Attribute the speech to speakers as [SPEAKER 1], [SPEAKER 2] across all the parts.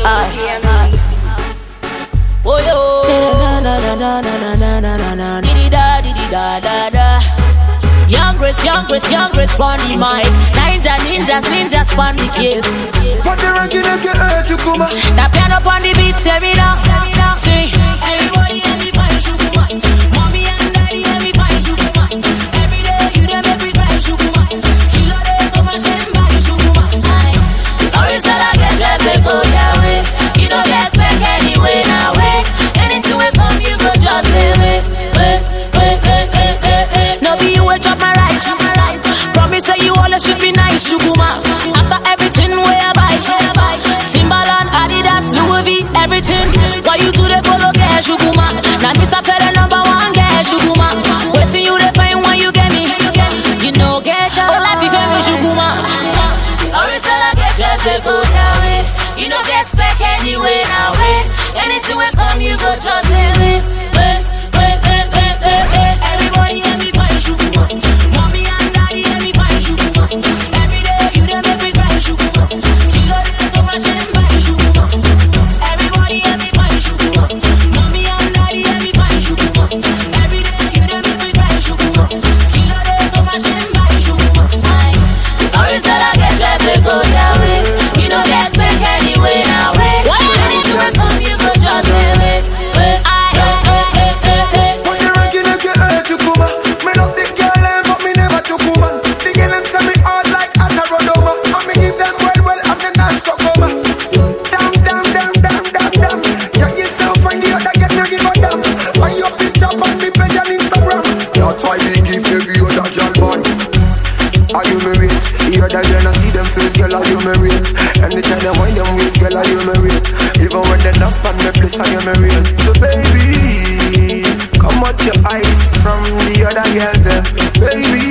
[SPEAKER 1] Oh yo, na na na na na na na na na, diddy da da. Young Grace, on the mic. Ninjas on the case.
[SPEAKER 2] What the ranking of your earth, you come?
[SPEAKER 1] The piano on the beat, say me now. See, everybody hear me find sugar man. Mommy and daddy hear me find sugar man. Every day you them make me cry sugar man. She love they come and shame by sugar man. Always said I guess let they go their way. You don't get back anyway now way. Anything will come you go just say wait. No be you will chop my rice. Promise say you always should be nice, Shuguma. After everything we buy, Timberland, Adidas, Louis V, everything. Why you do the follow get Shuguma? Now Mr. Pele #1 get Shuguma. Waiting you to find when you get me. You know get your life if you Shuguma. Always tell I guess you have to go that way. You know get back anyway now way. Anything will come you go just say everybody hear me find Shuguma. Mommy and daddy hear me find Shuguma. Every day you them make me cry Shuguma. She love they come and shame by Shuguma. Everybody hear me find Shuguma. Mommy and daddy hear me find Shuguma. Every day you them make me cry Shuguma. She love they come and shame by Shuguma. Always said I guess let they go that way. You don't get back anyway now way. Anything will come you go just say
[SPEAKER 2] Anytime they wind them waist, girl, are you married? Even when they laugh on me, place are you married? So baby, come out your eyes from the other girl there, baby.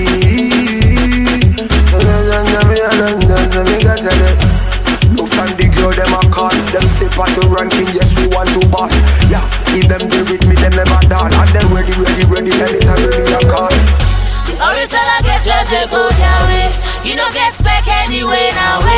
[SPEAKER 2] Look and the girl, them a call. Them sip at the ranking, yes, we want to ball. Yeah, if them they with me, them never done. And them ready, anytime ready a call.
[SPEAKER 1] Always tell I guess let they go that way. You know get back anyway now.